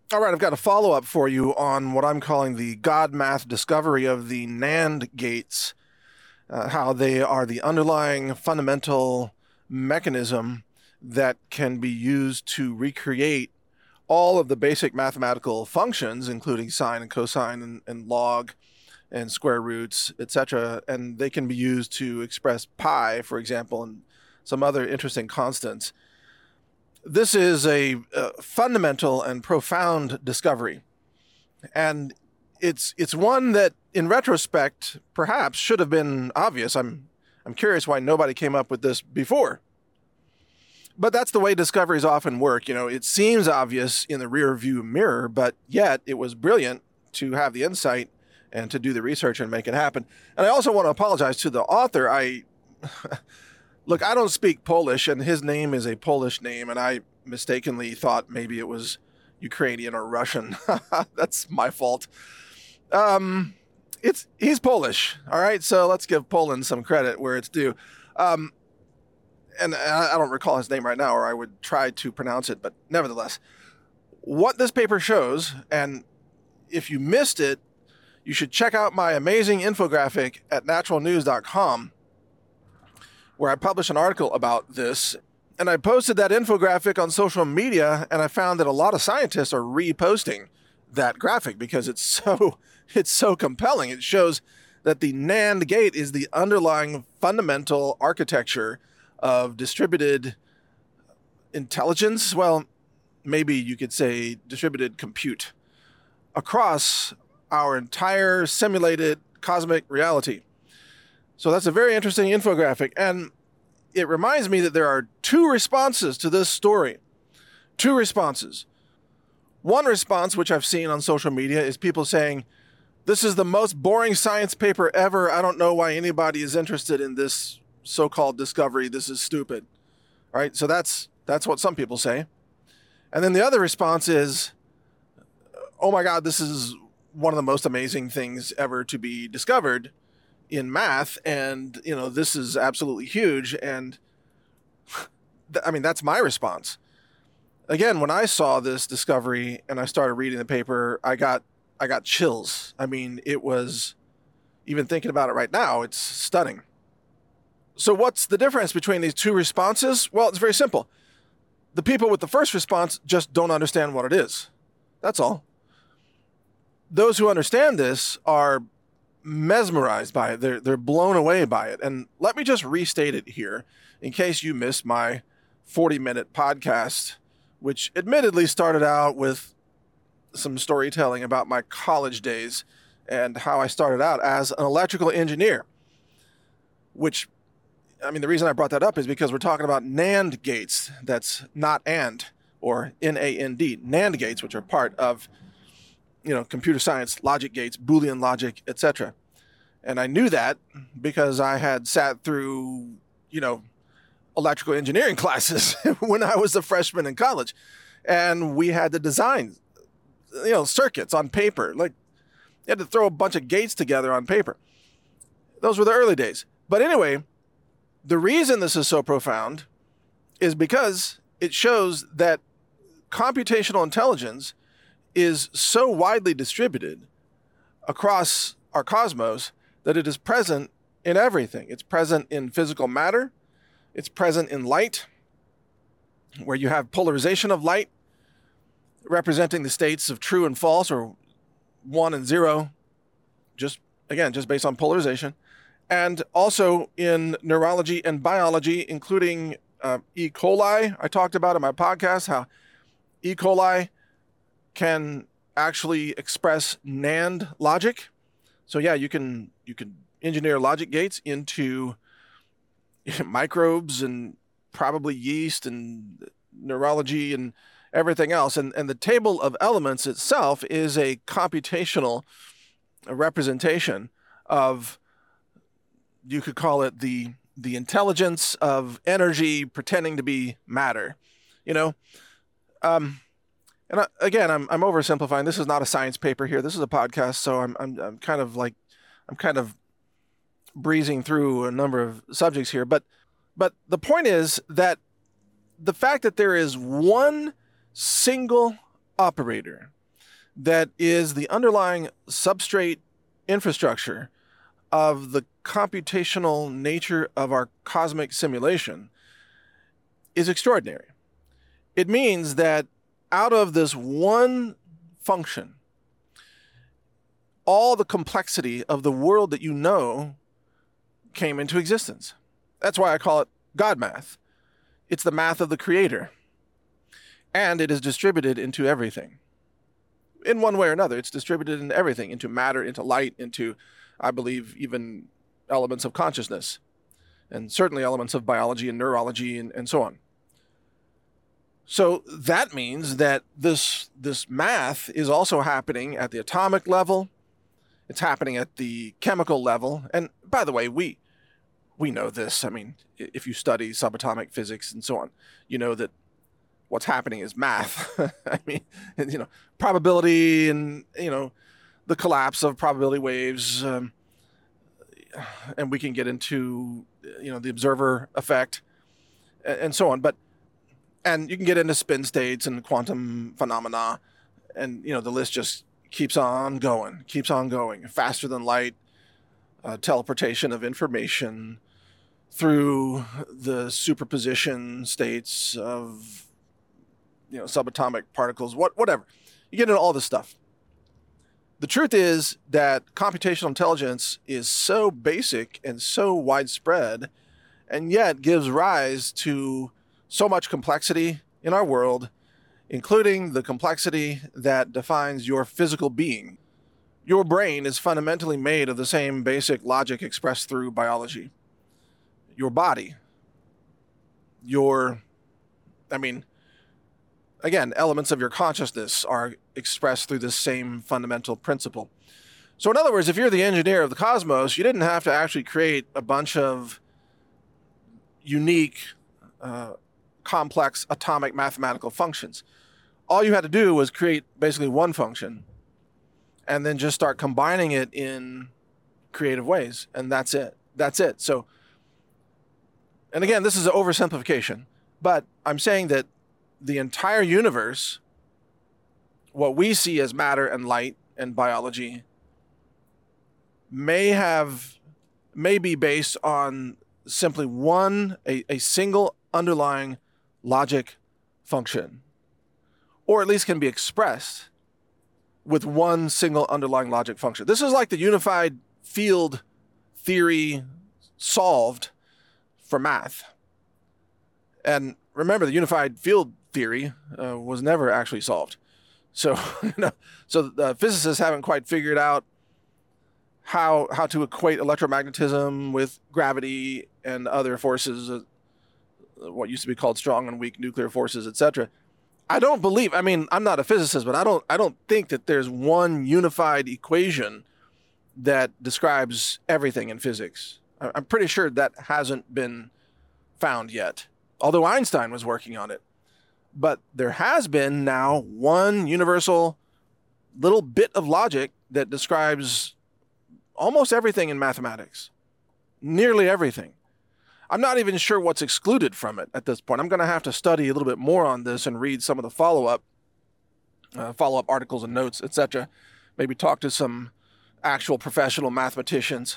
All right, I've got a follow-up for you on what I'm calling the God math discovery of the NAND gates, how they are the underlying fundamental mechanism that can be used to recreate all of the basic mathematical functions, including sine and cosine and log and square roots, etc. And they can be used to express pi, for example, and some other interesting constants. This is a fundamental and profound discovery, and it's one that, in retrospect, perhaps should have been obvious. I'm curious why nobody came up with this before. But that's the way discoveries often work. It seems obvious in the rear view mirror, but yet it was brilliant to have the insight and to do the research and make it happen. And I also want to apologize to the author. Look, I don't speak Polish, and his name is a Polish name, and I mistakenly thought maybe it was Ukrainian or Russian. That's my fault. He's Polish, all right? So let's give Poland some credit where it's due. And I don't recall his name right now, or I would try to pronounce it, but nevertheless, what this paper shows, and if you missed it, you should check out my amazing infographic at naturalnews.com, where I published an article about this, and I posted that infographic on social media, and I found that a lot of scientists are reposting that graphic because it's so compelling. It shows that the NAND gate is the underlying fundamental architecture of distributed intelligence. Well, maybe you could say distributed compute across our entire simulated cosmic reality. So that's a very interesting infographic, and it reminds me that there are two responses to this story. Two responses. One response, which I've seen on social media, is people saying, "This is the most boring science paper ever. I don't know why anybody is interested in this so-called discovery. This is stupid." All right, so that's what some people say. And then the other response is, "Oh my God, this is one of the most amazing things ever to be discovered in math, and this is absolutely huge." And that's my response. Again, when I saw this discovery and I started reading the paper, I got chills. It was, even thinking about it right now, it's stunning. So what's the difference between these two responses? Well, it's very simple. The people with the first response just don't understand what it is. That's all. Those who understand this are mesmerized by it. They're blown away by it. And let me just restate it here in case you missed my 40-minute podcast, which admittedly started out with some storytelling about my college days and how I started out as an electrical engineer, which, the reason I brought that up is because we're talking about NAND gates. That's not and, or NAND, NAND gates, which are part of computer science, logic gates, Boolean logic, etc. And I knew that because I had sat through, electrical engineering classes when I was a freshman in college. And we had to design, circuits on paper. Like, you had to throw a bunch of gates together on paper. Those were the early days. But anyway, the reason this is so profound is because it shows that computational intelligence is so widely distributed across our cosmos that it is present in everything. It's present in physical matter. It's present in light, where you have polarization of light representing the states of true and false, or 1 and 0, just based on polarization. And also in neurology and biology, including E. coli. I talked about in my podcast how E. coli can actually express NAND logic. So yeah, you can engineer logic gates into microbes and probably yeast and neurology and everything else. And the table of elements itself is a computational representation of, you could call it the intelligence of energy pretending to be matter, And again, I'm oversimplifying. This is not a science paper here. This is a podcast, so I'm kind of breezing through a number of subjects here. But the point is that the fact that there is one single operator that is the underlying substrate infrastructure of the computational nature of our cosmic simulation is extraordinary. It means that out of this one function, all the complexity of the world that you know came into existence. That's why I call it God math. It's the math of the Creator. And it is distributed into everything. In one way or another, it's distributed into everything, into matter, into light, into, I believe, even elements of consciousness, and certainly elements of biology and neurology and so on. So that means that this math is also happening at the atomic level. It's happening at the chemical level. And by the way, we know this. I mean, if you study subatomic physics and so on, you know that what's happening is math. I mean, probability and, the collapse of probability waves. And we can get into, the observer effect and so on. And you can get into spin states and quantum phenomena. And, the list just keeps on going, faster than light, teleportation of information through the superposition states of, subatomic particles, whatever. You get into all this stuff. The truth is that computational intelligence is so basic and so widespread, and yet gives rise to so much complexity in our world, including the complexity that defines your physical being. Your brain is fundamentally made of the same basic logic expressed through biology. Your body, elements of your consciousness are expressed through this same fundamental principle. So in other words, if you're the engineer of the cosmos, you didn't have to actually create a bunch of unique, complex atomic mathematical functions. All you had to do was create basically one function and then just start combining it in creative ways. And that's it. So, and again, this is an oversimplification, but I'm saying that the entire universe, what we see as matter and light and biology, may be based on simply a single underlying logic function, or at least can be expressed with one single underlying logic function. This is like the unified field theory solved for math. And remember, the unified field theory was never actually solved. So, so the physicists haven't quite figured out how to equate electromagnetism with gravity and other forces, what used to be called strong and weak nuclear forces, etc. I'm not a physicist, but I don't think that there's one unified equation that describes everything in physics. I'm pretty sure that hasn't been found yet, although Einstein was working on it. But there has been now one universal little bit of logic that describes almost everything in mathematics, nearly everything. I'm not even sure what's excluded from it at this point. I'm going to have to study a little bit more on this and read some of the follow-up articles and notes, etc. Maybe talk to some actual professional mathematicians,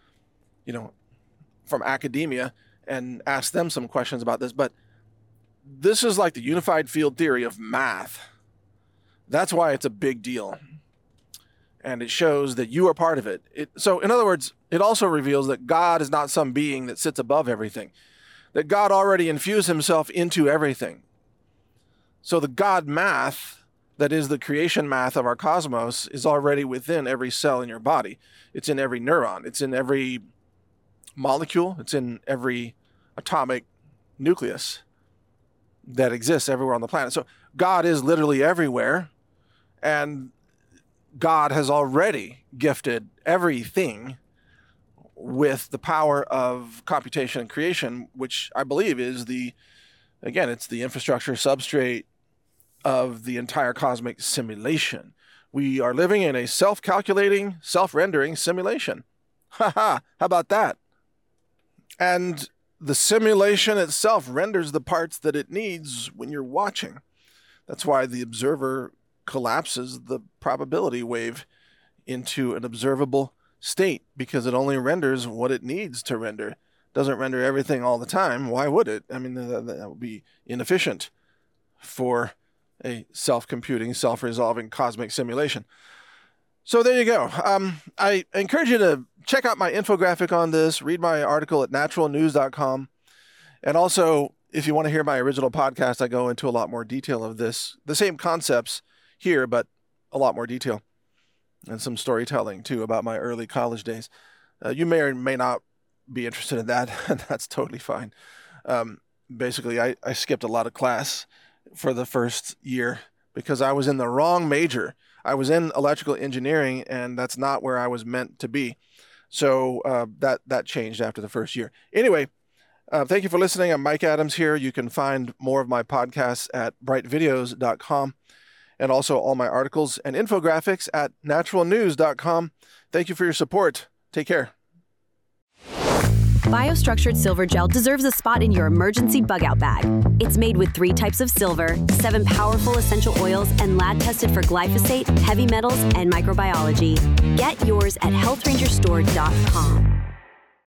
from academia, and ask them some questions about this. But this is like the unified field theory of math. That's why it's a big deal. And it shows that you are part of it. So in other words, it also reveals that God is not some being that sits above everything, that God already infused himself into everything. So the God math, that is the creation math of our cosmos, is already within every cell in your body. It's in every neuron. It's in every molecule. It's in every atomic nucleus that exists everywhere on the planet. So God is literally everywhere, and God has already gifted everything with the power of computation and creation, which I believe is it's the infrastructure substrate of the entire cosmic simulation. We are living in a self-calculating, self-rendering simulation. How about that? And the simulation itself renders the parts that it needs when you're watching. That's why the observer collapses the probability wave into an observable state because it only renders what it needs to render. Doesn't render everything all the time. Why would it? I mean, that would be inefficient for a self-computing, self-resolving cosmic simulation. So there you go. I encourage you to check out my infographic on this, read my article at naturalnews.com. And also, if you want to hear my original podcast, I go into a lot more detail of this. The same concepts here, but a lot more detail. And some storytelling, too, about my early college days. You may or may not be interested in that, and that's totally fine. Basically, I skipped a lot of class for the first year because I was in the wrong major. I was in electrical engineering, and that's not where I was meant to be. So that changed after the first year. Anyway, thank you for listening. I'm Mike Adams here. You can find more of my podcasts at brightvideos.com and also all my articles and infographics at naturalnews.com. Thank you for your support. Take care. Biostructured silver gel deserves a spot in your emergency bug-out bag. It's made with 3 types of silver, 7 powerful essential oils, and lab-tested for glyphosate, heavy metals, and microbiology. Get yours at healthrangerstore.com.